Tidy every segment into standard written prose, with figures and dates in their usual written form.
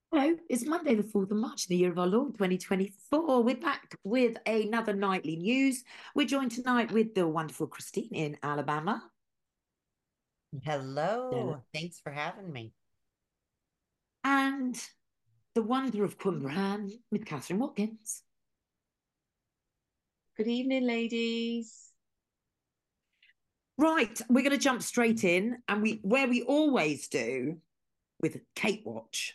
Hello, it's Monday, the 4th of March, the year of our Lord 2024. We're back with another nightly news. We're joined tonight with the wonderful Christine in Alabama. Hello. Hello. Thanks for having me. And the wonder of Qumran with Catherine Watkins. Good evening, ladies. Right, we're going to jump straight in, and where we always do with Kate Watch.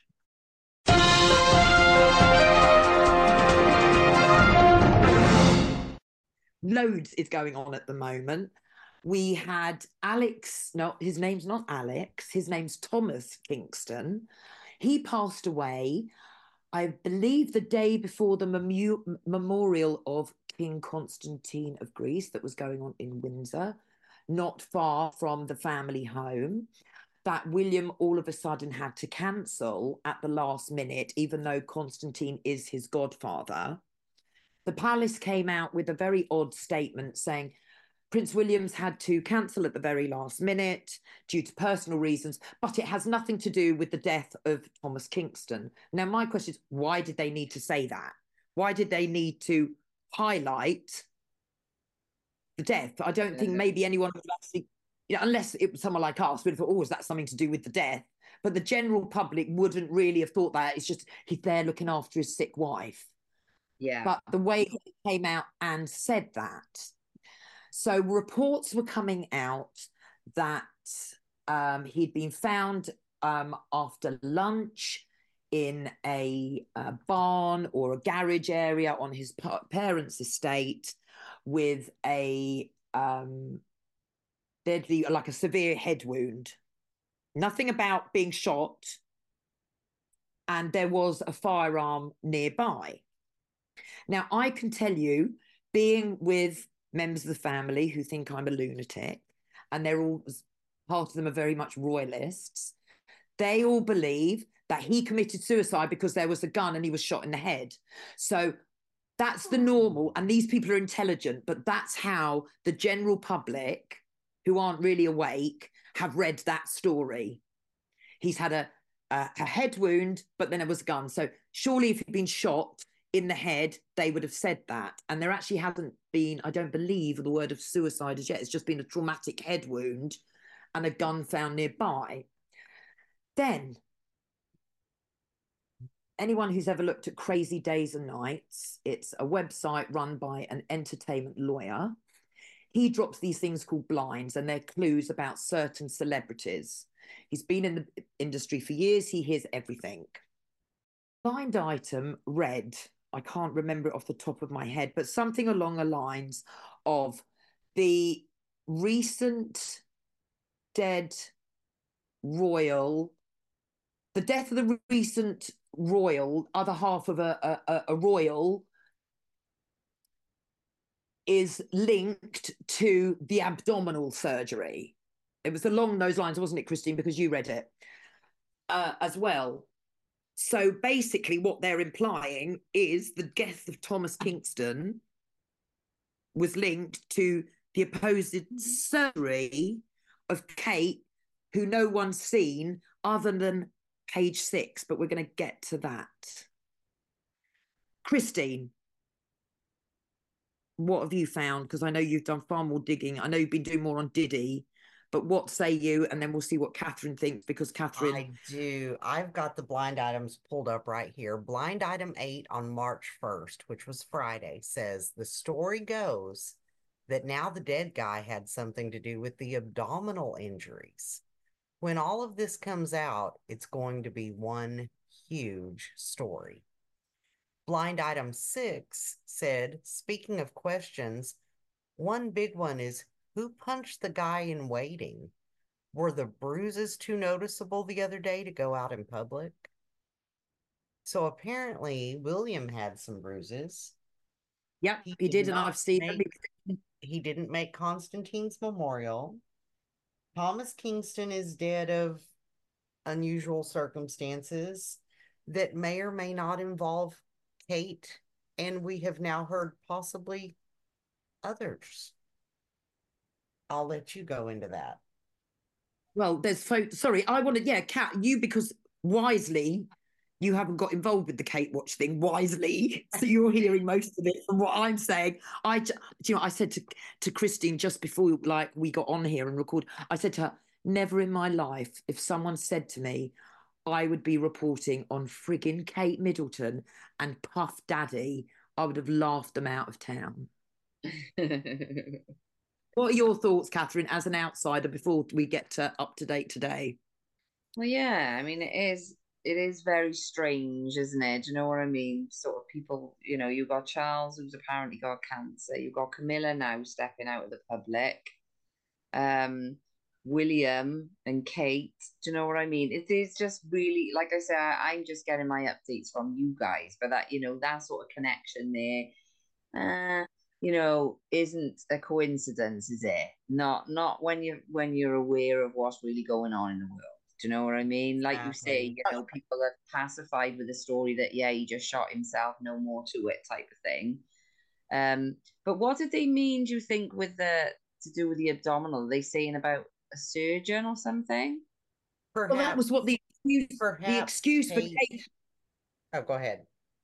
Loads is going on at the moment. We had Alex, no, his name's not Alex, his name's Thomas Kingston. He passed away, I believe, the day before the memorial of King Constantine of Greece that was going on in Windsor, not far from the family home, that William all of a sudden had to cancel at the last minute, even though Constantine is his godfather. The palace came out with a very odd statement saying Prince William's had to cancel at the very last minute due to personal reasons, but it has nothing to do with the death of Thomas Kingston. Now, my question is, why did they need to say that? Why did they need to highlight the death? I don't think maybe anyone would actually, unless it was someone like us, would have thought, oh, is that something to do with the death? But the general public wouldn't really have thought that. It's just he's there looking after his sick wife. Yeah. But the way he came out and said that, so reports were coming out that he'd been found after lunch in a barn or a garage area on his parents' estate with a deadly, like a severe head wound. Nothing about being shot, and there was a firearm nearby. Now, I can tell you, being with members of the family who think I'm a lunatic, and they're all, part of them are very much royalists, they all believe that he committed suicide because there was a gun and he was shot in the head. So that's the normal, and these people are intelligent, but that's how the general public, who aren't really awake, have read that story. He's had a head wound, but then it was a gun. So surely if he'd been shot in the head, they would have said that. And there actually hasn't been, I don't believe, the word of suicide as yet. It's just been a traumatic head wound and a gun found nearby. Then, anyone who's ever looked at Crazy Days and Nights, it's a website run by an entertainment lawyer. He drops these things called blinds, and they're clues about certain celebrities. He's been in the industry for years. He hears everything. Blind item read, I can't remember it off the top of my head, but something along the lines of the recent dead royal, the death of the recent royal, other half of a royal, is linked to the abdominal surgery. It was along those lines, wasn't it, Christine? Because you read it as well. So basically, what they're implying is the death of Thomas Kingston was linked to the supposed surgery of Kate, who no one's seen other than page 6, but we're going to get to that. Christine, what have you found? Because I know you've done far more digging. I know you've been doing more on Diddy, but what say you? And then we'll see what Catherine thinks, because Catherine. I do. I've got the blind items pulled up right here. Blind item 8 on March 1st, which was Friday, says the story goes that now the dead guy had something to do with the abdominal injuries. When all of this comes out, it's going to be one huge story. Blind item 6 said, speaking of questions, one big one is who punched the guy in waiting? Were the bruises too noticeable the other day to go out in public? So apparently William had some bruises. Yep, He he did did, and not I've seen. make he didn't make Constantine's memorial. Thomas Kingston is dead of unusual circumstances that may or may not involve Kate, and we have now heard possibly others. I'll let you go into that. Well, there's folks. Sorry, I want to. Yeah, Kat, you, because wisely you haven't got involved with the Kate Watch thing wisely, so you're hearing most of it from what I'm saying. Do you know, I said to Christine just before like we got on here and record, I said to her, never in my life, if someone said to me, I would be reporting on frigging Kate Middleton and Puff Daddy, I would have laughed them out of town. What are your thoughts, Catherine, as an outsider before we get to up to date today? Well, yeah, I mean, it is very strange, isn't it? Do you know what I mean? Sort of people, you got Charles, who's apparently got cancer. You've got Camilla now stepping out of the public. Um, William and Kate. Do you know what I mean? It is just really, like I said, I'm just getting my updates from you guys, but that sort of connection there, isn't a coincidence, is it? Not when you're aware of what's really going on in the world. Do you know what I mean? Like you say, Exactly. people are pacified with the story that, yeah, he just shot himself, no more to it type of thing. But what did they mean, do you think, to do with the abdominal? Are they saying about a surgeon or something? Well, that was what the excuse for Kate. Kate. Oh, go ahead.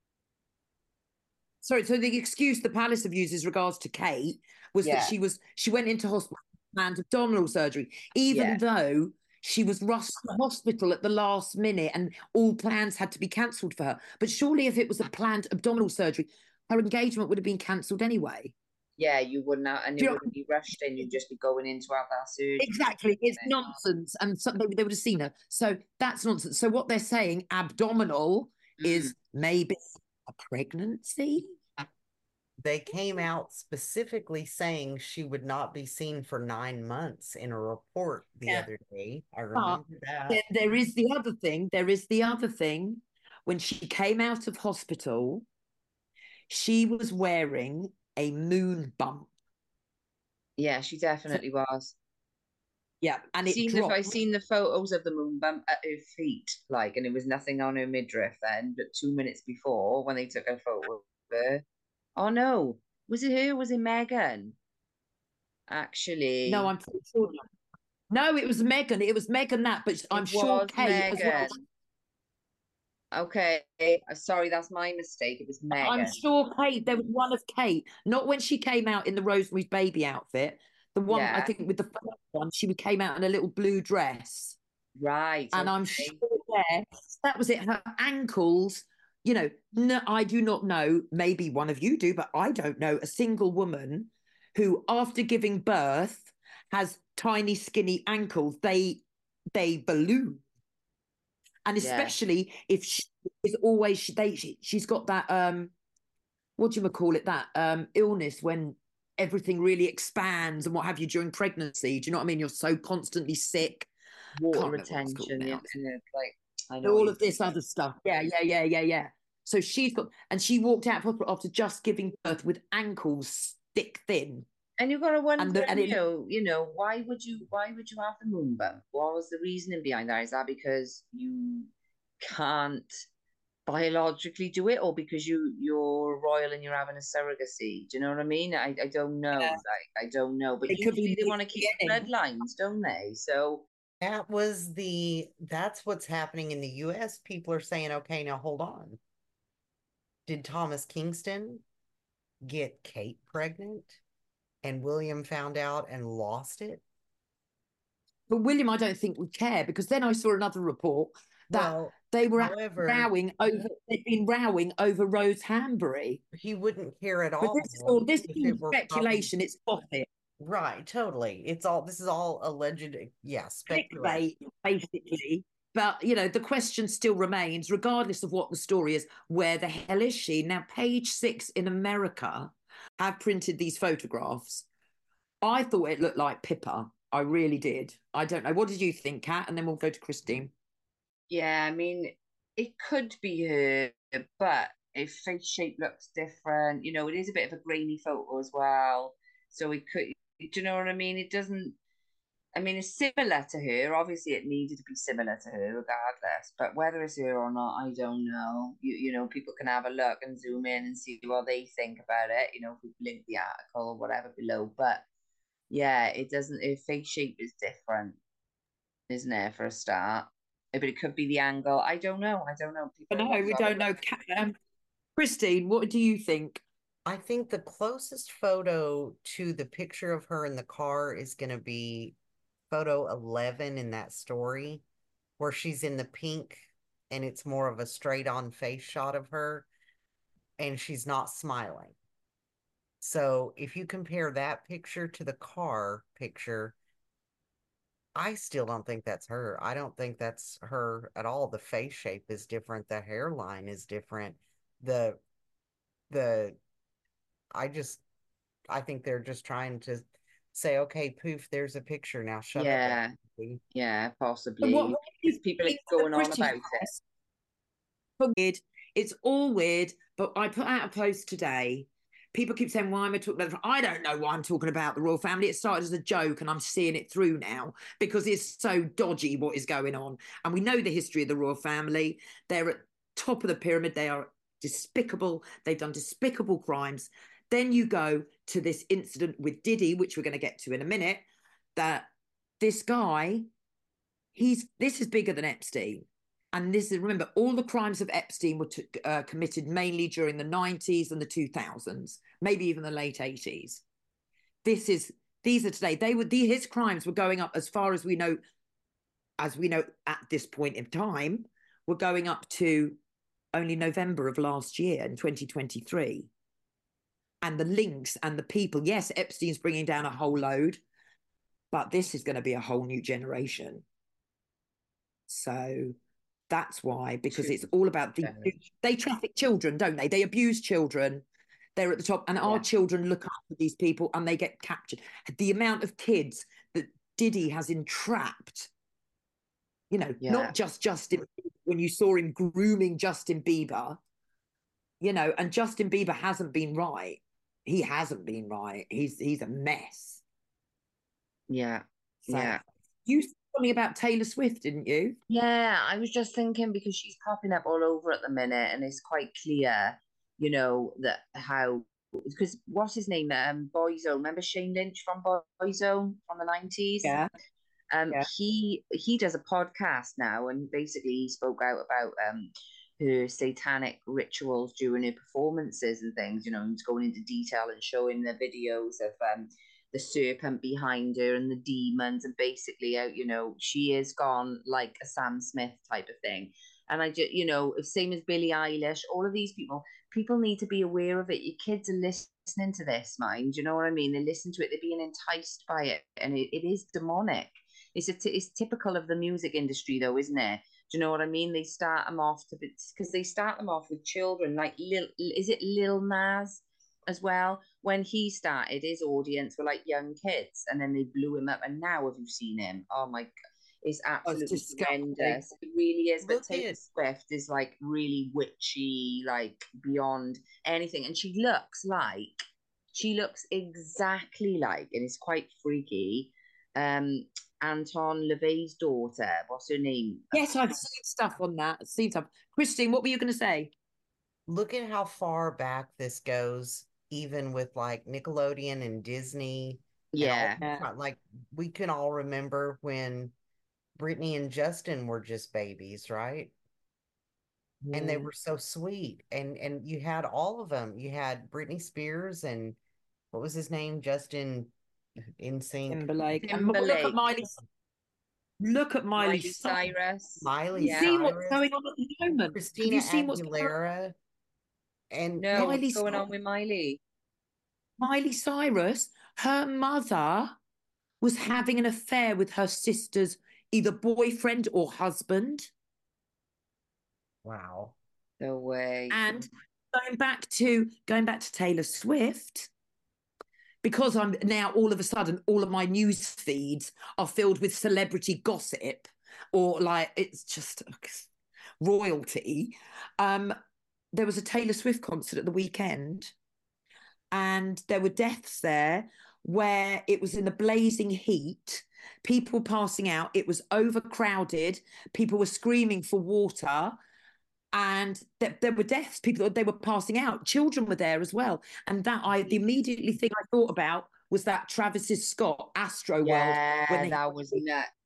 Sorry, so the excuse the palace have used as regards to Kate was that she went into hospital and abdominal surgery, even though she was rushed to hospital at the last minute and all plans had to be cancelled for her. But surely if it was a planned abdominal surgery, her engagement would have been cancelled anyway. Yeah, you wouldn't have, and you wouldn't be rushed in, you'd just be going in to have that surgery. Exactly. It's nonsense. And they would have seen her. So that's nonsense. So what they're saying, abdominal, is maybe a pregnancy. They came out specifically saying she would not be seen for 9 months in a report the other day. I remember that. There is the other thing. There is the other thing. When she came out of hospital, she was wearing a moon bump. Yeah, she definitely was. Yeah, and I seen the photos of the moon bump at her feet, and it was nothing on her midriff then. But 2 minutes before, when they took a photo of her, oh no, was it her? Was it Meghan? Actually, no, I'm pretty sure. No, it was Meghan. It was Meghan but I'm sure Kate as well. Okay, sorry, that's my mistake. It was Meghan. I'm sure Kate. There was one of Kate, not when she came out in the Rosemary's Baby outfit. The one I think with the first one, she came out in a little blue dress. Right, and I'm sure that was it. Her ankles. No, I do not know. Maybe one of you do, but I don't know a single woman who, after giving birth, has tiny, skinny ankles. They balloon. And especially if she is always she's got that what do you call it, that illness when everything really expands and what have you during pregnancy. Do you know what I mean? You're so constantly sick, water retention, I know all of this other stuff. Yeah. So she's got, and she walked out of hospital after just giving birth with ankles stick thin. And you've got to wonder, why would you have the moon bump? What was the reasoning behind that? Is that because you can't biologically do it, or because you're royal and you're having a surrogacy? Do you know what I mean? I don't know. I don't know. But usually they want to keep bloodlines, don't they? So that's what's happening in the US. People are saying, okay, now hold on. Did Thomas Kingston get Kate pregnant? And William found out and lost it? But William, I don't think would care, because then I saw another report that they were rowing over. They'd been rowing over Rose Hambury. He wouldn't care at all. But this is speculation. It's gossip. Right, totally. This is all alleged. Yeah, speculation, basically. But the question still remains, regardless of what the story is, where the hell is she now? Page 6 in America have printed these photographs. I thought it looked like Pippa. I really did. I don't know. What did you think, Kat? And then we'll go to Christine. Yeah, I mean, it could be her, but if face shape looks different, it is a bit of a grainy photo as well. So it could, do you know what I mean? It doesn't, I mean, it's similar to her. Obviously, it needed to be similar to her regardless. But whether it's her or not, I don't know. People can have a look and zoom in and see what they think about it. If we link the article or whatever below. But yeah, it doesn't. Her face shape is different, isn't it, for a start? But it could be the angle. I don't know. People No, we don't know. Christine, what do you think? I think the closest photo to the picture of her in the car is going to be photo 11 in that story, where she's in the pink and it's more of a straight on face shot of her and she's not smiling. So if you compare that picture to the car picture, I still don't think that's her. I don't think that's her at all. The face shape is different. The hairline is different. The the I just I think they're just trying to say, okay, poof, there's a picture now. Shut up. Everybody. Yeah, But what possibly. do you People are think going the on British about it. press? Weird. It's all weird, but I put out a post today. People keep saying, why am I talking about it? I don't know why I'm talking about the royal family. It started as a joke and I'm seeing it through now because it's so dodgy what is going on. And we know the history of the royal family. They're at top of the pyramid. They are despicable. They've done despicable crimes. Then you go to this incident with Diddy, which we're going to get to in a minute, that this guy, this is bigger than Epstein. And this is, remember, all the crimes of Epstein were committed mainly during the 90s and the 2000s, maybe even the late 80s. These are today. His crimes were going up as far as we know at this point in time, were going up to only November of last year in 2023. And the links and the people, yes, Epstein's bringing down a whole load, but this is going to be a whole new generation. So that's why, because it's all about they traffic children, don't they? They abuse children. They're at the top, and our children look up to these people and they get captured. The amount of kids that Diddy has entrapped, not just Justin, when you saw him grooming Justin Bieber, and Justin Bieber hasn't been right. He hasn't been right. He's a mess. Yeah. So, yeah. You said something about Taylor Swift, didn't you? Yeah, I was just thinking because she's popping up all over at the minute, and it's quite clear, that how, because what's his name? Boyzone. Remember Shane Lynch from Boyzone from the 90s? Yeah. He does a podcast now, and basically he spoke out about her satanic rituals during her performances and things. He's going into detail and showing the videos of the serpent behind her and the demons, and basically she is gone like a Sam Smith type of thing. And I just, same as Billie Eilish, all of these people need to be aware of it. Your kids are listening to this, mind, you know what I mean? They listen to it, they're being enticed by it, and it is demonic. It's typical of the music industry, though, isn't it? Do you know what I mean? They start them off because they start them off with children, like is it Lil Nas as well? When he started, his audience were like young kids, and then they blew him up. And now, have you seen him? Oh my God, it's absolutely horrendous. It really is. But Taylor Swift is like really witchy, like beyond anything, and she looks exactly like, and it's quite freaky. Anton LaVey's daughter. What's her name? Yes, I've seen stuff on that. Seen stuff. Christine, what were you going to say? Look at how far back this goes, even with like Nickelodeon and Disney. Yeah. And like we can all remember when Britney and Justin were just babies, right? Yeah. And they were so sweet. And you had all of them. You had Britney Spears and what was his name? Justin Timberlake. Timberlake. Look at Miley Cyrus. Miley Cyrus. Seen what's going on at the moment? Christina Aguilera. And no, what's going on with Miley? Miley Cyrus, her mother was having an affair with her sister's either boyfriend or husband. Wow. No way. And going back to Taylor Swift, because I'm now all of a sudden all of my news feeds are filled with celebrity gossip, or like it's just royalty. There was a Taylor Swift concert at the weekend, and there were deaths there where it was in the blazing heat, people passing out, it was overcrowded, people were screaming for water, and there were deaths, they were passing out, children were there as well. And the immediately thing I thought about was that Travis Scott Astroworld. Yeah, that was nuts.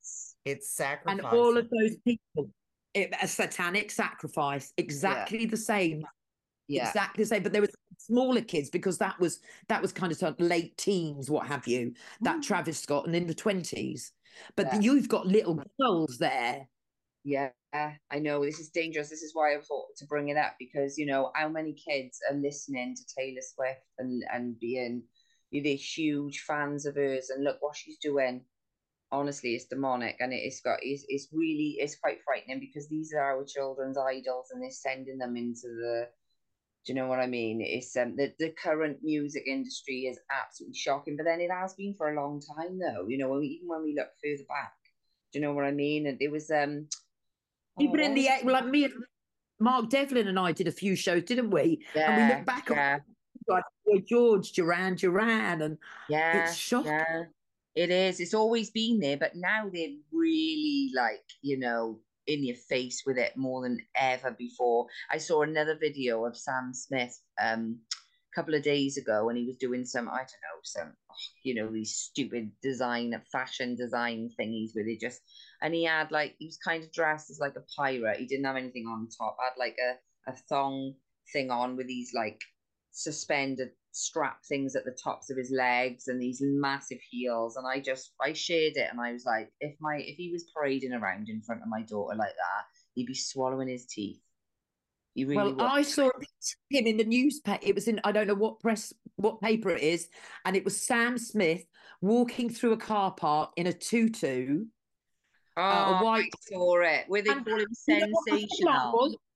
It's And all sacrificing. of those people, a satanic sacrifice, exactly the same. Yeah. Exactly the same. But there was smaller kids, because that was kind of late teens, what have you, that Travis Scott, and in the 20s. But Yeah. you've got little girls there. Yeah, I know this is dangerous. This is why I thought to bring it up, because you know how many kids are listening to Taylor Swift and being they're huge fans of hers, and look what she's doing. Honestly, it's demonic, and it's really, it's quite frightening, because these are our children's idols, and they're sending them into the, do you know what I mean? It's the current music industry is absolutely shocking, but then it has been for a long time though. You know, even when we look further back, do you know what I mean? And it was Even what in was the, it? like me and Mark Devlin and I did a few shows, didn't we? And we Yeah, look back yeah, on like Boy George, Duran, and it's yeah, shocking. yeah. It is. It's always been there, but now they're really like, in your face with it more than ever before. I saw another video of Sam Smith a couple of days ago, and he was doing some, I don't know, these stupid fashion design thingies where they just, and he had like, he was kind of dressed as like a pirate. He didn't have anything on top. Had like a thong thing on with these like suspended strap things at the tops of his legs and these massive heels. And I shared it, and I was like, if he was parading around in front of my daughter like that, he'd be swallowing his teeth. He really Well, would. I saw him in the newspaper. It was in, I don't know what paper it is, and it was Sam Smith walking through a car park in a tutu, a Oh, I white. saw it. Where they And call him you know what the headline sensational. was?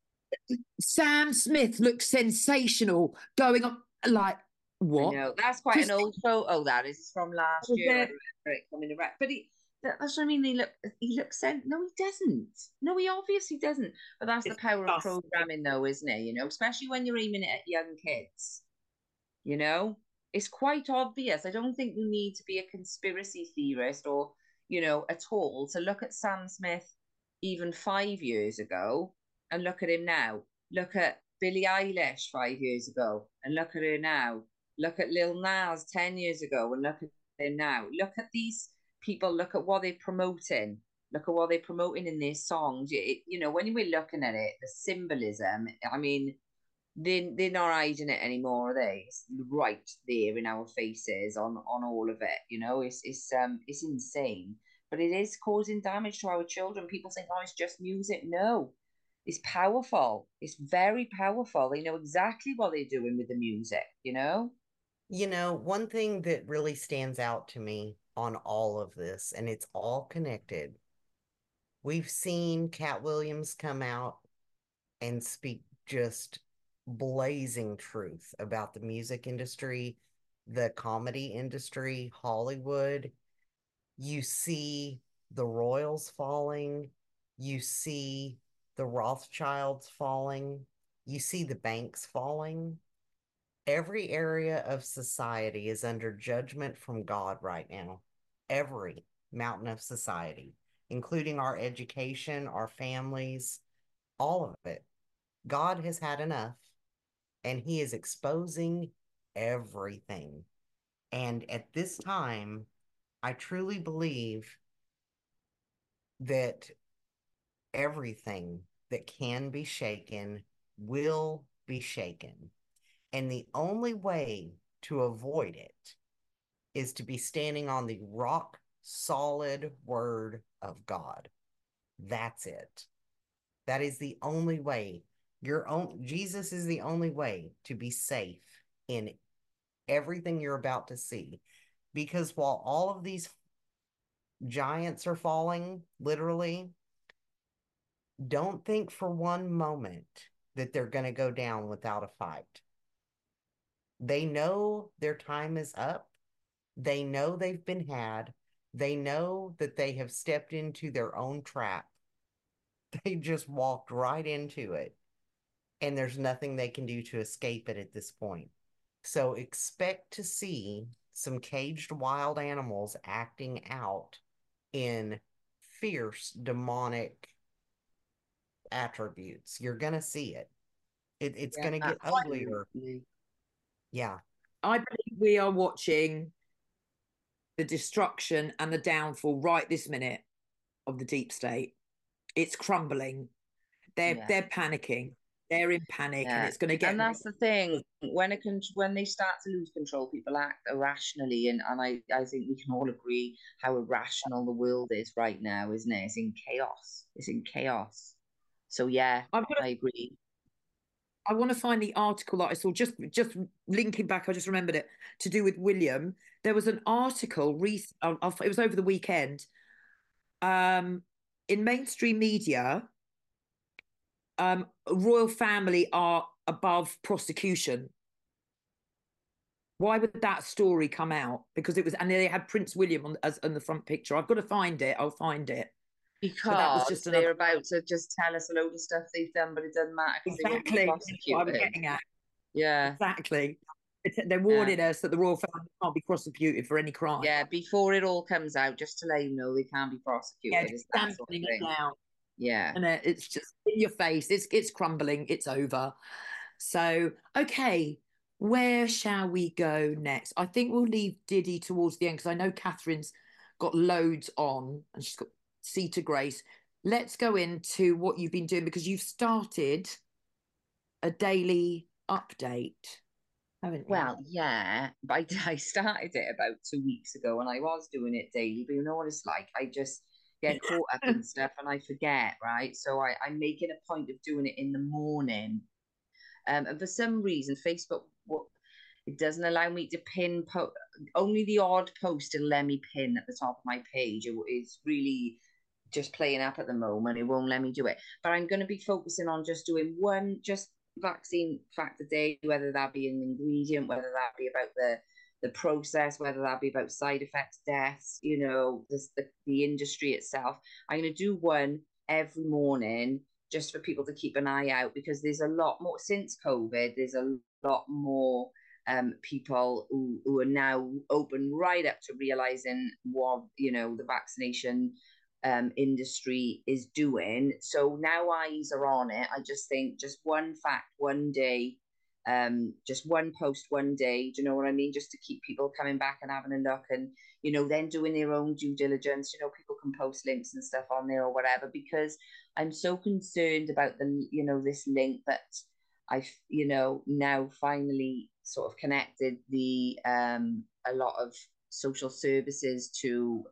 Sam Smith looks sensational, going on like I what? know that's quite an Because old photo. That is from last year. I there, remember it coming around, but that's what I mean. He looks no, he doesn't. No, he obviously doesn't. But that's the it's power of just, programming, though, isn't it? You know, especially when you're aiming it at young kids. You know, it's quite obvious. I don't think you need to be a conspiracy theorist or, at all to look at Sam Smith even 5 years ago and look at him now. Look at Billie Eilish 5 years ago and look at her now. Look at Lil Nas 10 years ago and look at him now. Look at these people. Look at what they're promoting. Look at what they're promoting in their songs. When we're looking at it, the symbolism, I mean, they're not hiding it anymore, are they? It's right there in our faces on all of it. It's insane, but it is causing damage to our children. People think, oh, it's just music. No, it's powerful. It's very powerful. They know exactly what they're doing with the music. One thing that really stands out to me on all of this, and it's all connected. We've seen Cat Williams come out and speak just blazing truth about the music industry, the comedy industry, Hollywood. You see the Royals falling, you see the Rothschilds falling, you see the banks falling. Every area of society is under judgment from God right now. Every mountain of society, including our education, our families, all of it. God has had enough, and he is exposing everything. And at this time, I truly believe that everything that can be shaken will be shaken. And the only way to avoid it is to be standing on the rock solid word of God. That's it. That is the only way. Jesus is the only way to be safe in everything you're about to see. Because while all of these giants are falling, literally, don't think for one moment that they're going to go down without a fight. They know their time is up. They know they've been had. They know that they have stepped into their own trap. They just walked right into it. And there's nothing they can do to escape it at this point. So expect to see some caged wild animals acting out in fierce demonic attributes. You're going to see it. It's Yeah, going to get uglier. absolutely. Yeah. I believe we are watching the destruction and the downfall right this minute. of the deep state. It's crumbling. They're panicking. They're in panic, and it's going to get. And that's the thing. When they start to lose control, people act irrationally, and I think we can all agree how irrational the world is right now, isn't it? It's in chaos. It's in chaos. So yeah, I agree. I want to find the article that I saw. Just linking back, I just remembered it, to do with William. There was an article it was over the weekend. In mainstream media, royal family are above prosecution. Why would that story come out? Because it was, and they had Prince William on the front picture. I've got to find it. I'll find it. Because that was just they're about to just tell us a load of stuff they've done, but it doesn't matter because they won't be prosecuted. What I was getting at. Yeah, exactly. They're warning us that the royal family can't be prosecuted for any crime. Yeah, before it all comes out, just to let you know, they can't be prosecuted. Yeah, stamping it down. Yeah, and it's just in your face. It's crumbling. It's over. So okay, where shall we go next? I think we'll leave Diddy towards the end because I know Catherine's got loads on and she's got Sea to Grace. Let's go into what you've been doing because you've started a daily update, haven't you? Well, yeah, but I started it about 2 weeks ago and I was doing it daily, but you know what it's like. I just get caught up in stuff and I forget, right? So I'm making a point of doing it in the morning. And for some reason, Facebook, it doesn't allow me to pin only the odd post it'll let me pin at the top of my page. It's really just playing up at the moment. It won't let me do it. But I'm going to be focusing on just doing one vaccine fact a day, whether that be an ingredient, whether that be about the process, whether that be about side effects, deaths, the industry itself. I'm going to do one every morning just for people to keep an eye out because there's a lot more since COVID. There's a lot more people who are now open right up to realizing what the vaccination industry is doing. So now eyes are on it. I just think just one fact one day, just one post one day, do you know what I mean, just to keep people coming back and having a look and then doing their own due diligence. People can post links and stuff on there or whatever, because I'm so concerned about this link that I've now finally sort of connected a lot of social services to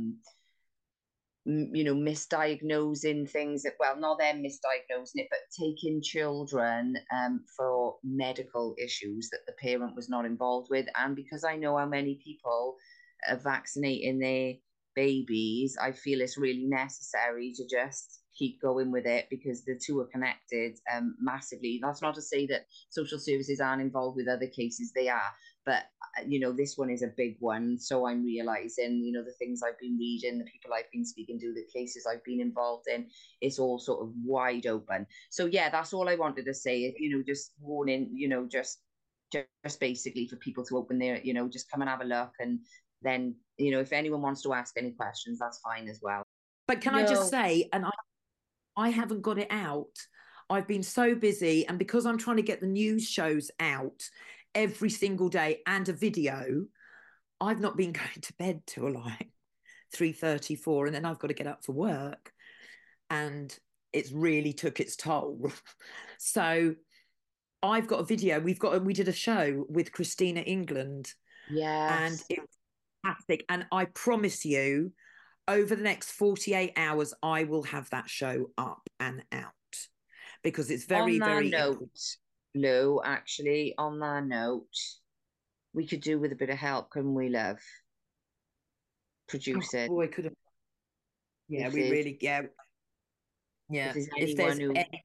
misdiagnosing things not them misdiagnosing it, but taking children for medical issues that the parent was not involved with. And because I know how many people are vaccinating their babies, I feel it's really necessary to just keep going with it because the two are connected massively. That's not to say that social services aren't involved with other cases, they are, but this one is a big one. So I'm realizing the things I've been reading, the people I've been speaking to, the cases I've been involved in, it's all sort of wide open. So yeah, that's all I wanted to say. Just warning, just basically for people to open their, just come and have a look, and then if anyone wants to ask any questions, that's fine as well. But can I just say, and I haven't got it out. I've been so busy, and because I'm trying to get the news shows out every single day and a video, I've not been going to bed till like 3:30, 4, and then I've got to get up for work, and it's really took its toll. So I've got a video. We did a show with Christina England, and it was fantastic. And I promise you, over the next 48 hours, I will have that show up and out because it's very, very important. Lou, actually, on that note, we could do with a bit of help, couldn't we, love? Produce it. Oh, boy, could have. Yeah, we really, yeah. Yeah. If there's anyone who...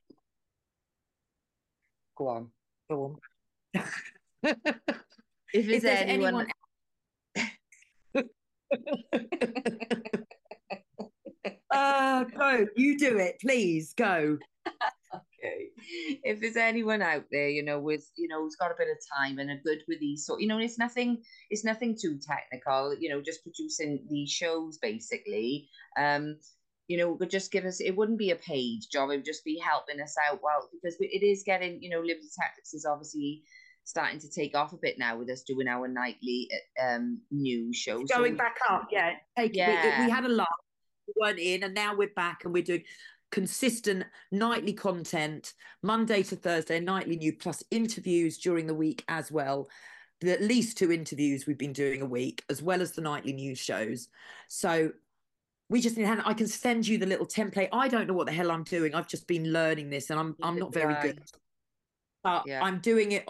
Go on. Go on. If there's anyone... Go. You do it, please. Go. Okay. If there's anyone out there, with who's got a bit of time and are good with these it's nothing too technical, just producing these shows basically. Could just give us, it wouldn't be a paid job, it would just be helping us out. Well, because it is getting, Liberty Tactics is obviously starting to take off a bit now with us doing our nightly news shows. Going back up, yeah. We had a laugh. we weren't in, and now we're back and we're doing consistent nightly content, Monday to Thursday, nightly new, plus interviews during the week as well. At least 2 interviews we've been doing a week, as well as the nightly news shows. So we just need, I can send you the little template. I don't know what the hell I'm doing. I've just been learning this, and I'm not very good. But Yeah. I'm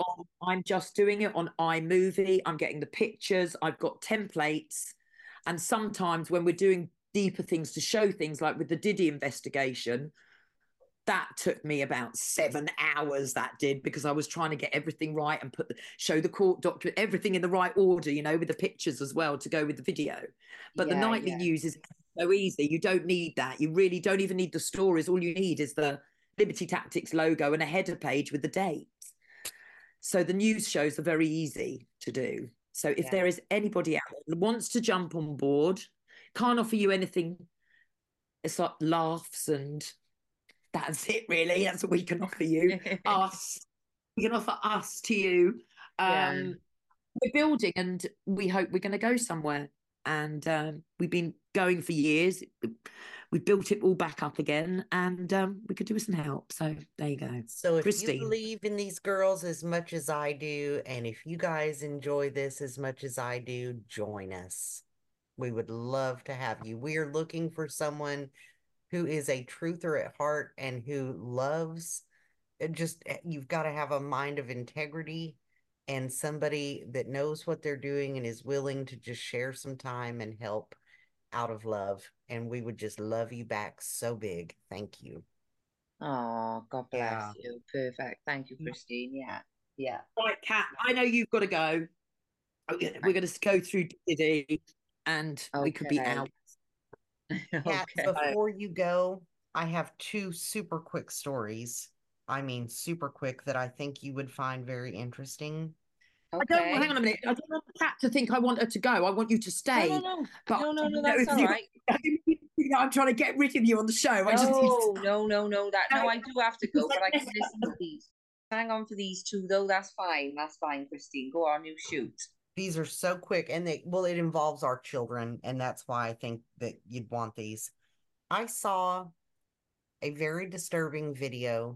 just doing it on iMovie. I'm getting the pictures. I've got templates. And sometimes when we're doing deeper things to show things, like with the Diddy investigation, that took me about 7 hours, that did, because I was trying to get everything right and show the court document, everything in the right order, with the pictures as well to go with the video. But the nightly news is so easy. You don't need that. You really don't even need the stories. All you need is the Liberty Tactics logo and a header page with the dates. So the news shows are very easy to do. So if there is anybody out there that wants to jump on board, can't offer you anything. It's like laughs, and that's it, really. That's what we can offer you. We can offer us to you. We're building, and we hope we're going to go somewhere. And we've been going for years. We've built it all back up again, and we could do with some help. So there you go. So if Christine, you believe in these girls as much as I do, and if you guys enjoy this as much as I do, join us. We would love to have you. We are looking for someone who is a truther at heart and who loves you've got to have a mind of integrity and somebody that knows what they're doing and is willing to just share some time and help out of love. And we would just love you back so big. Thank you. Oh, God bless you. Perfect. Thank you, Christine. Yeah. Right, Kat, I know you've got to go. We're going to go through Diddy, and we could be out. Kat, before you go, I have 2 super quick stories. I mean, super quick, that I think you would find very interesting. Hang on a minute. I don't want Kat to think I want her to go. I want you to stay. No, that's all right. I'm trying to get rid of you on the show. No, I do have to go, but I can listen to these. Hang on for these 2, though. That's fine, Christine. Go on, you shoot. These are so quick, and it involves our children, and that's why I think that you'd want these. I saw a very disturbing video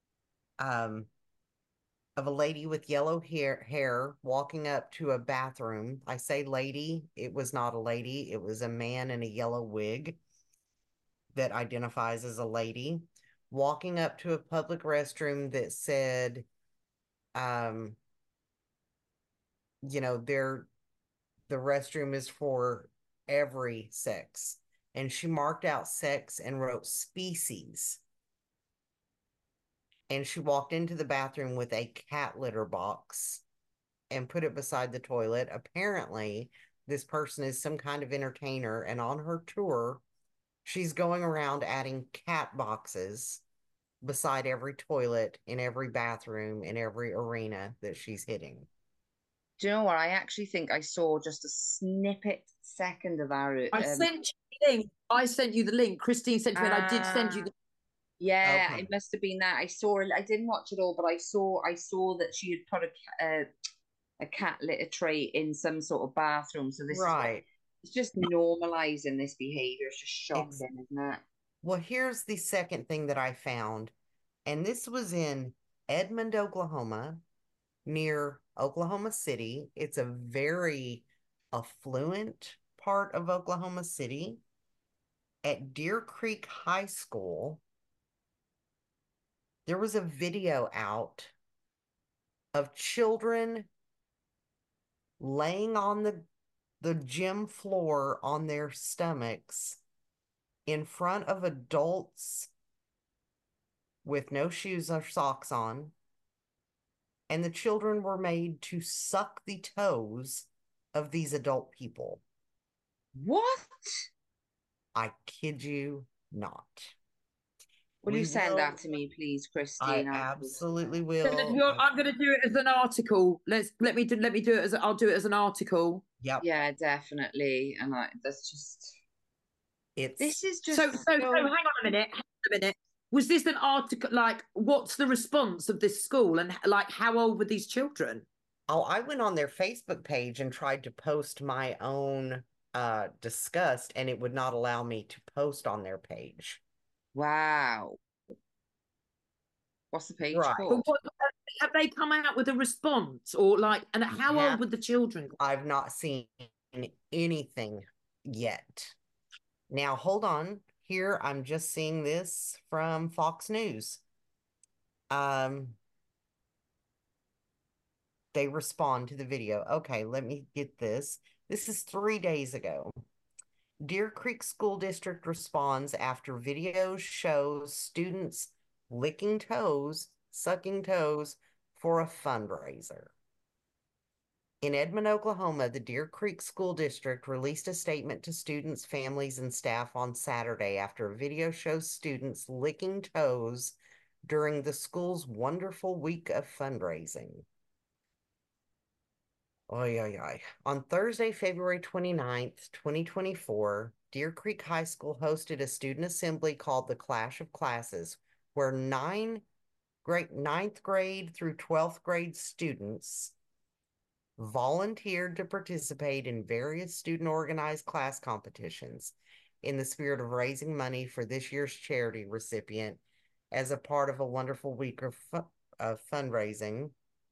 of a lady with yellow hair walking up to a bathroom. I say lady, it was not a lady. It was a man in a yellow wig that identifies as a lady, walking up to a public restroom that said, the restroom is for every sex. And she marked out sex and wrote species. And she walked into the bathroom with a cat litter box and put it beside the toilet. Apparently, this person is some kind of entertainer, and on her tour, she's going around adding cat boxes beside every toilet, in every bathroom, in every arena that she's hitting. Do you know what? I actually think I saw just a second of our. I sent you the link. I sent you the link. Christine sent me, and I did send you the. Yeah, okay. It must have been that. I didn't watch it all, but I saw that she had put a cat litter tray in some sort of bathroom. So this is it's just normalizing this behavior. It's just shocking, isn't it? Well, here's the second thing that I found, and this was in Edmond, Oklahoma, near Oklahoma City. It's a very affluent part of Oklahoma City. At Deer Creek High School, there was a video out of children laying on the gym floor on their stomachs in front of adults with no shoes or socks on. And the children were made to suck the toes of these adult people. What? I kid you not. Will you send that to me, please, Christine? I absolutely will. I'm going to do it as an article. Let me do it I'll do it as an article. Yep. Yeah, definitely. And that's just. This is just. So hang on a minute. Was this an article? Like, what's the response of this school, and like, how old were these children? Oh, I went on their Facebook page and tried to post my own discussed, and it would not allow me to post on their page. Wow. What's the page Right. But called? what have they come out with a response, or like? And how old were the children? I've not seen anything yet. Now, hold on. Here, I'm just seeing this from Fox News. They respond to the video. Okay, let me get this. This is 3 days ago. Deer Creek School District responds after video shows students licking toes, sucking toes for a fundraiser. In Edmond, Oklahoma, the Deer Creek School District released a statement to students, families, and staff on Saturday after a video shows students licking toes during the school's wonderful week of fundraising. Oy, oy, oy. On Thursday, February 29th, 2024, Deer Creek High School hosted a student assembly called the Clash of Classes, where ninth grade through 12th grade students volunteered to participate in various student organized class competitions in the spirit of raising money for this year's charity recipient as a part of a wonderful week of fundraising.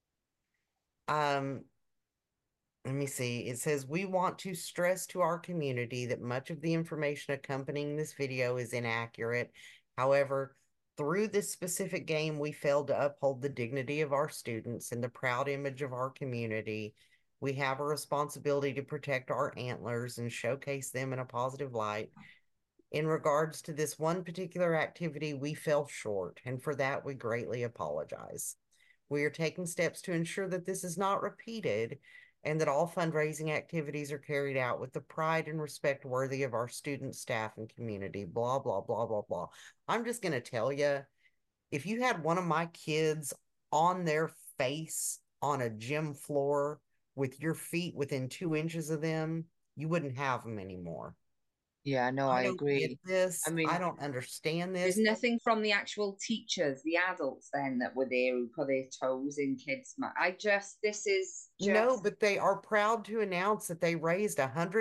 Let me see. It says, we want to stress to our community that much of the information accompanying this video is inaccurate. However, through this specific game, we failed to uphold the dignity of our students and the proud image of our community. We have a responsibility to protect our antlers and showcase them in a positive light. In regards to this one particular activity, we fell short, and for that, we greatly apologize. We are taking steps to ensure that this is not repeated and that all fundraising activities are carried out with the pride and respect worthy of our students, staff, and community, blah, blah, blah, blah, blah. I'm just going to tell you, if you had one of my kids on their face on a gym floor with your feet within 2 inches of them, you wouldn't have them anymore. Yeah, no, I don't agree. get this. I mean, I don't understand there's this. nothing from the actual teachers, the adults then that were there who put their toes in kids' this is just... No, but they are proud to announce that they raised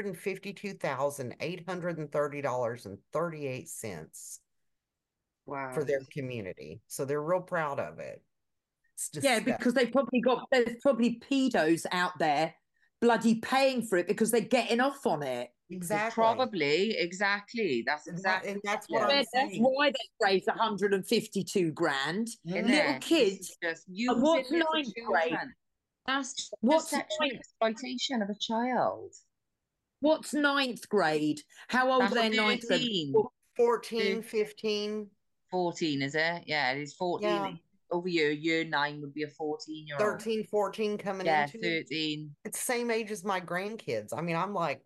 $152,830.38 Wow. for their community. So they're real proud of it. Yeah, because there's probably pedos out there bloody paying for it because they're getting off on it. Exactly. Probably, exactly. That's exactly. And that's what I'm saying. That's why they raised 152 grand. Little kids. Just what's ninth grade? That's just sexual exploitation of a child. What's ninth grade? How old are they in ninth grade? 14, 15. 14, is it? Yeah, it is 14. Yeah. Over year 9 would be a 14-year-old. 13, 14 coming into 13. It's the same age as my grandkids. I mean, I'm like,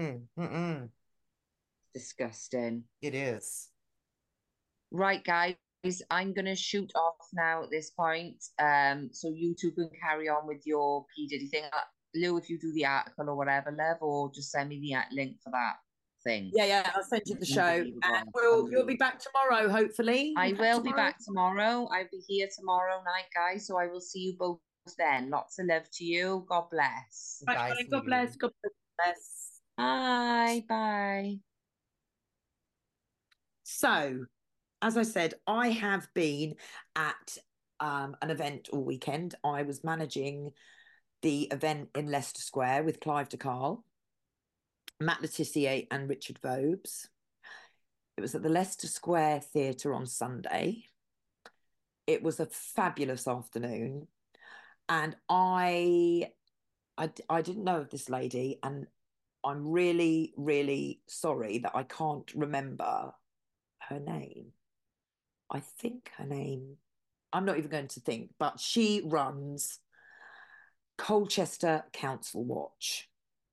Disgusting. It is. Right, guys, I'm going to shoot off now at this point. So you two can carry on with your P. Diddy thing. Lou, if you do the article or whatever, love, or just send me the link for that thing. Yeah, I'll send you the show. And you'll be back tomorrow, hopefully. I will be back tomorrow. I'll be here tomorrow night, guys. So I will see you both then. Lots of love to you. God bless. Right, God bless. God bless. Bye. Bye. So, as I said, I have been at an event all weekend. I was managing the event in Leicester Square with Clive de Carle, Matt Le Tissier and Richard Vobes. It was at the Leicester Square Theatre on Sunday. It was a fabulous afternoon. And I didn't know of this lady, and I'm really, really sorry that I can't remember her name. I think her name, I'm not even going to think, but she runs Colchester Council Watch.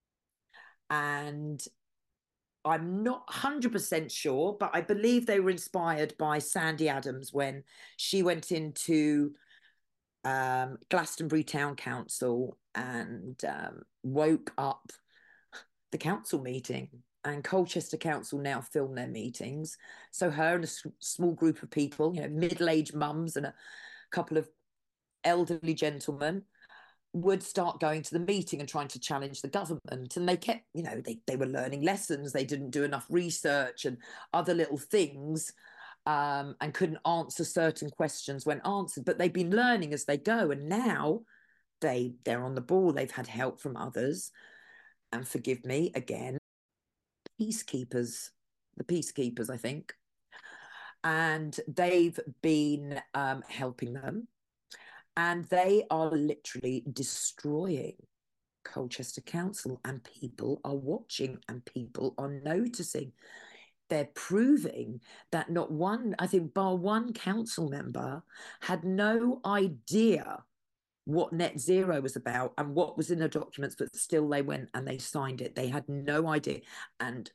And I'm not 100% sure, but I believe they were inspired by Sandy Adams when she went into Glastonbury Town Council and woke up the council meeting. And Colchester Council now film their meetings. So her and a small group of people, middle-aged mums and a couple of elderly gentlemen, would start going to the meeting and trying to challenge the government. And they kept, they were learning lessons. They didn't do enough research and other little things, and couldn't answer certain questions when answered. But they've been learning as they go. And now they're on the ball. They've had help from others. And forgive me again, the peacekeepers, I think. And they've been helping them. And they are literally destroying Colchester Council, and people are watching and people are noticing. They're proving that not one, I think, bar one council member had no idea what net zero was about and what was in the documents, but still they went and they signed it. They had no idea. And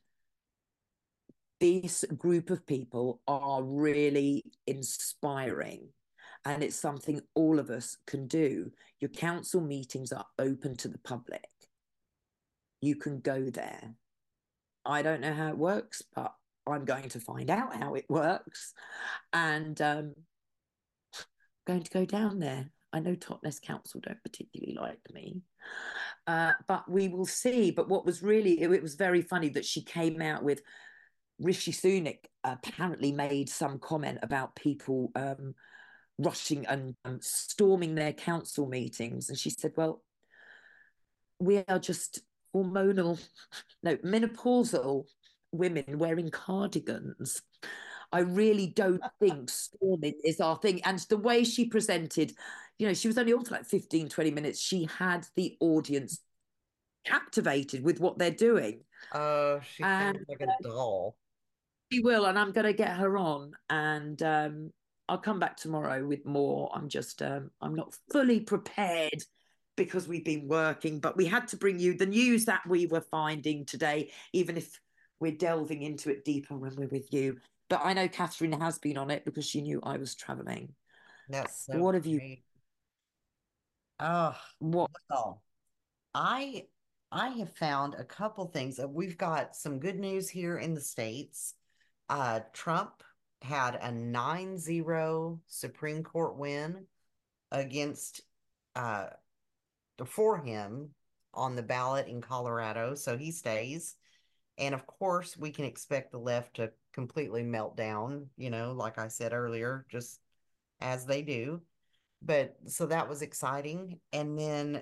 this group of people are really inspiring. And it's something all of us can do. Your council meetings are open to the public. You can go there. I don't know how it works, but I'm going to find out how it works. And going to go down there. I know Totnes Council don't particularly like me, but we will see. But what was really, it was very funny that she came out with, Rishi Sunak apparently made some comment about people rushing and storming their council meetings. And she said, well, we are just menopausal women wearing cardigans. I really don't think storming is our thing. And the way she presented, she was only on for like 15, 20 minutes. She had the audience captivated with what they're doing. Oh, she sounds like a doll. She will, and I'm going to get her on, and I'll come back tomorrow with more. I'm not fully prepared because we've been working, but we had to bring you the news that we were finding today, even if we're delving into it deeper when we're with you. But I know Catherine has been on it because she knew I was traveling. That's so what have you? Oh, what? Well, I have found a couple things. We've got some good news here in the States. Trump had a 9-0 Supreme Court win against for him on the ballot in Colorado, so he stays. And of course, we can expect the left to completely melt down, like I said earlier, just as they do. But so that was exciting. And then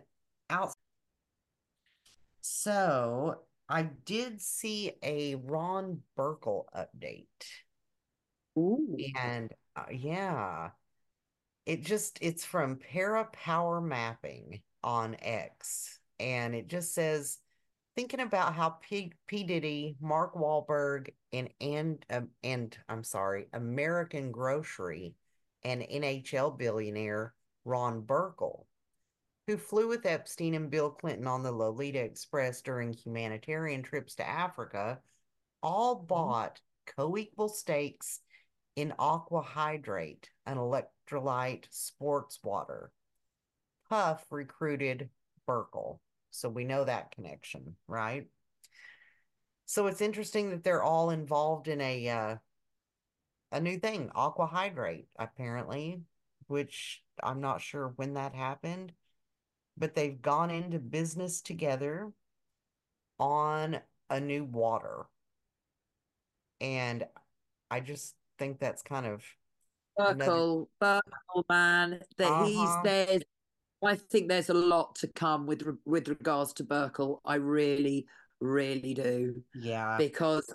so I did see a Ron Burkle update. Ooh. And yeah, it's from Para Power Mapping on X. And it just says, thinking about how P. Diddy, Mark Wahlberg, and I'm sorry, American Grocery and NHL billionaire Ron Burkle, who flew with Epstein and Bill Clinton on the Lolita Express during humanitarian trips to Africa, all bought co-equal stakes in Aqua Hydrate, an electrolyte sports water. Puff recruited Burkle. So we know that connection, right? So it's interesting that they're all involved in a new thing, Aqua Hydrate, apparently, which I'm not sure when that happened, but they've gone into business together on a new water. And I just think that's kind of Burkle, man, that he's there. I think there's a lot to come with regards to Burkle. I really, really do. Yeah. Because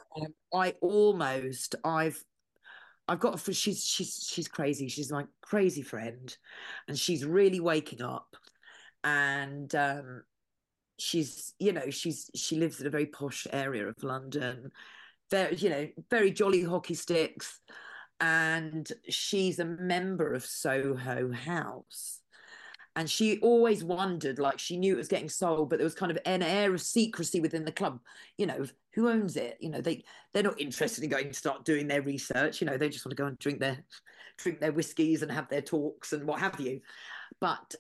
I've got she's crazy. She's my crazy friend, and she's really waking up. And she lives in a very posh area of London. Very jolly hockey sticks, and she's a member of Soho House. And she always wondered, like, she knew it was getting sold, but there was kind of an air of secrecy within the club. Who owns it? They're not interested in going to start doing their research. They just want to go and drink their whiskies and have their talks and what have you. But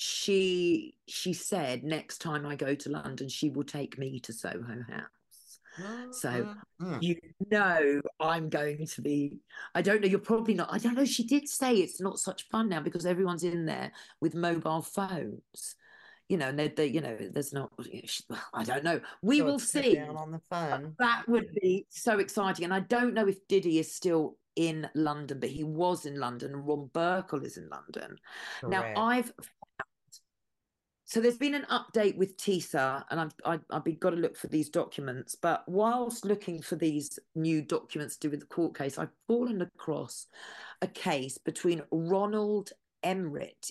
she said next time I go to London, she will take me to Soho House. So Mm. you know I'm going to be, I don't know, you're probably not. I don't know. She did say it's not such fun now because everyone's in there with mobile phones. And there's not, I don't know. We So will it's cut see. down on the fun. That would be so exciting. And I don't know if Diddy is still in London, but he was in London, and Ron Burkle is in London. Now, Correct. so there's been an update with TISA, and I've been got to look for these documents. But whilst looking for these new documents to do with the court case, I've fallen across a case between Ronald Emrit,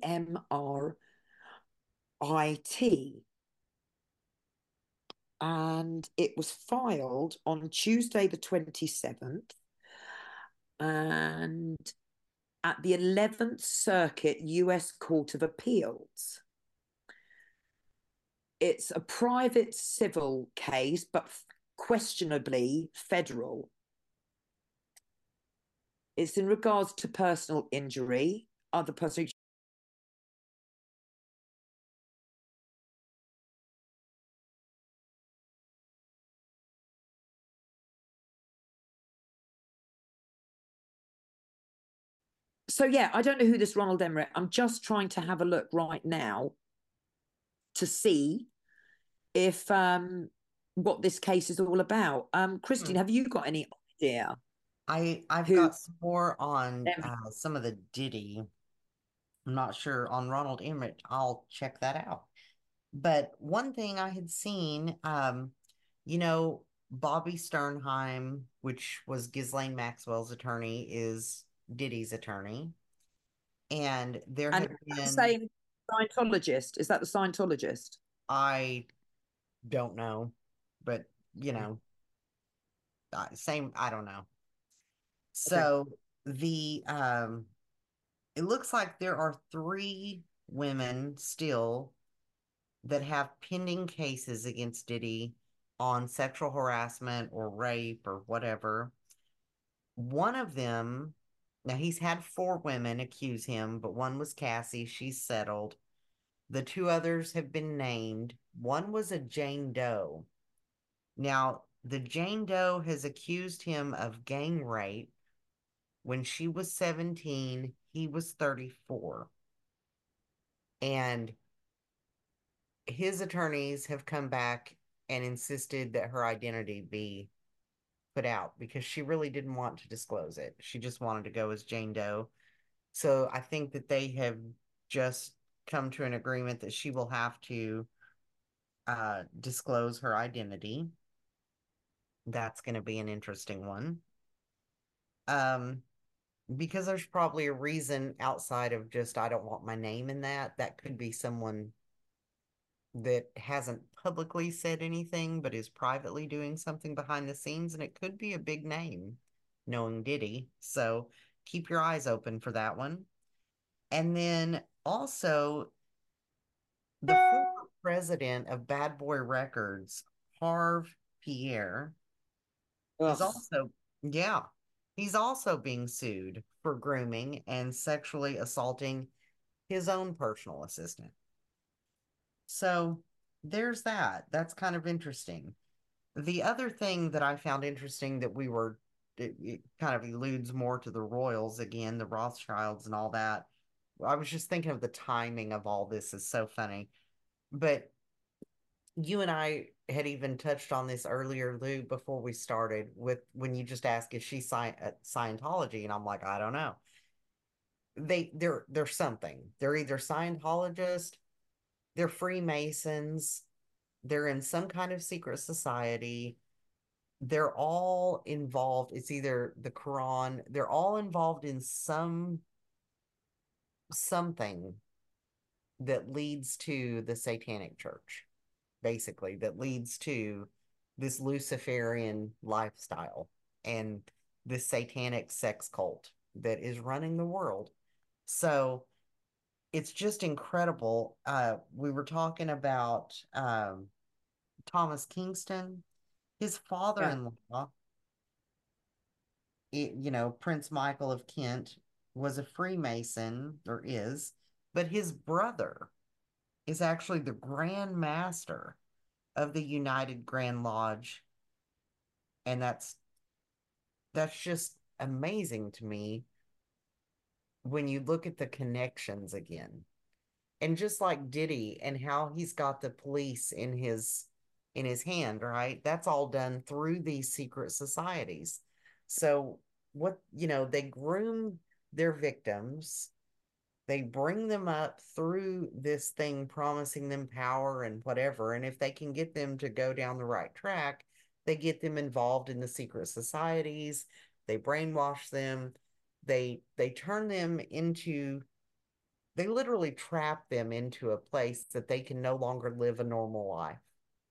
EMRIT, and it was filed on Tuesday the 27th, and at the 11th Circuit US Court of Appeals. It's a private civil case, but questionably federal. It's in regards to personal injury, other personal. So yeah, I don't know who this Ronald Emmerich. I'm just trying to have a look right now to see if what this case is all about. Christine, have you got any idea? I've got some more on some of the Diddy. I'm not sure on Ronald Emmerich. I'll check that out. But one thing I had seen, Bobby Sternheim, which was Ghislaine Maxwell's attorney, is Diddy's attorney. And there And have been same Scientologist. Is that the Scientologist? I don't know, but same, I don't know. So the it looks like there are 3 women still that have pending cases against Diddy on sexual harassment or rape or whatever. One of them, now he's had 4 women accuse him, but one was Cassie. She's settled. The 2 others have been named. One was a Jane Doe. Now, the Jane Doe has accused him of gang rape when she was 17, he was 34. And his attorneys have come back and insisted that her identity be put out because she really didn't want to disclose it. She just wanted to go as Jane Doe. So I think that they have just come to an agreement that she will have to disclose her identity. That's going to be an interesting one. Because there's probably a reason outside of just, I don't want my name in that. That could be someone that hasn't publicly said anything, but is privately doing something behind the scenes. And it could be a big name, knowing Diddy. So keep your eyes open for that one. And then also, the former president of Bad Boy Records, Harve Pierre, is also, yeah, he's also being sued for grooming and sexually assaulting his own personal assistant. So there's that. That's kind of interesting. The other thing that I found interesting that it kind of alludes more to the royals again, the Rothschilds and all that. I was just thinking of the timing of all this is so funny. But you and I had even touched on this earlier, Lou, before we started with when you just asked if she's Scientology, and I'm like, I don't know. They're something. They're either Scientologist, they're Freemasons, they're in some kind of secret society. They're all involved. It's either the Quran. They're all involved in something that leads to the Satanic Church, basically, that leads to this Luciferian lifestyle and this satanic sex cult that is running the world. So it's just incredible. We were talking about Thomas Kingston, his father-in-law, Prince Michael of Kent was a Freemason, or is, but his brother is actually the Grand Master of the United Grand Lodge And that's just amazing to me when you look at the connections again. And just like Diddy and how he's got the police in his hand, right? That's all done through these secret societies. So what, they groom their victims, they bring them up through this thing promising them power and whatever, and if they can get them to go down the right track, they get them involved in the secret societies, they brainwash them, they turn them into, they literally trap them into a place that they can no longer live a normal life.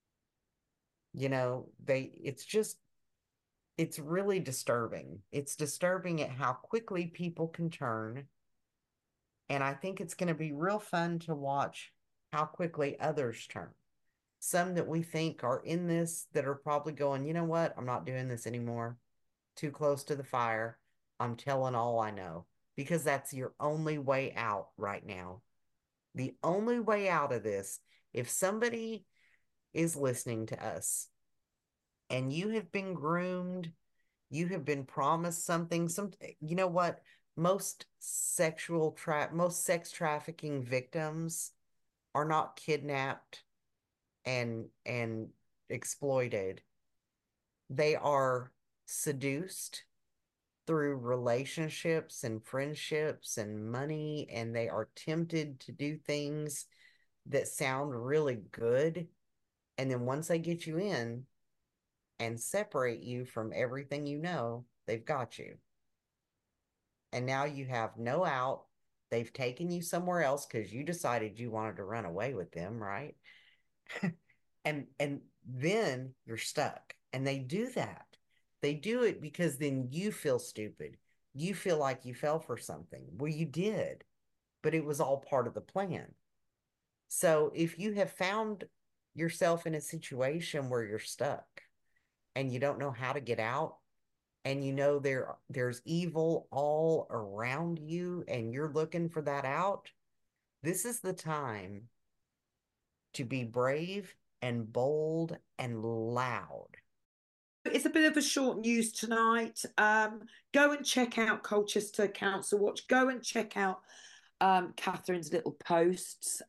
It's really disturbing. It's disturbing at how quickly people can turn. And I think it's going to be real fun to watch how quickly others turn. Some that we think are in this that are probably going, you know what? I'm not doing this anymore. Too close to the fire. I'm telling all I know, because that's your only way out right now. The only way out of this, if somebody is listening to us and you have been groomed, you have been promised something, you know what? Most most sex trafficking victims are not kidnapped and exploited. They are seduced through relationships and friendships and money, and they are tempted to do things that sound really good. And then once they get you in and separate you from everything they've got you. And now you have no out. They've taken you somewhere else because you decided you wanted to run away with them, right? and then you're stuck. And they do that. They do it because then you feel stupid. You feel like you fell for something. Well, you did, but it was all part of the plan. So if you have found yourself in a situation where you're stuck and you don't know how to get out, and there's evil all around you and you're looking for that out, this is the time to be brave and bold and loud. It's a bit of a short news tonight. Go and check out Colchester Council Watch. Go and check out Catherine's little posts.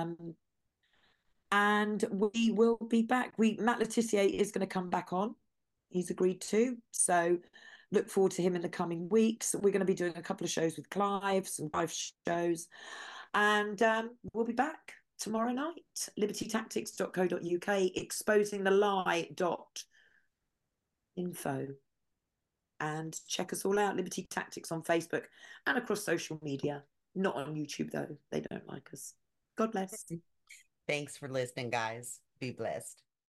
And we will be back. Matt Le Tissier is going to come back on. He's agreed to. So look forward to him in the coming weeks. We're going to be doing a couple of shows with Clive, some live shows. And we'll be back tomorrow night. libertytactics.co.uk, exposing the lie.info. And check us all out, Liberty Tactics on Facebook and across social media. Not on YouTube, though. They don't like us. God bless. Thanks for listening, guys. Be blessed.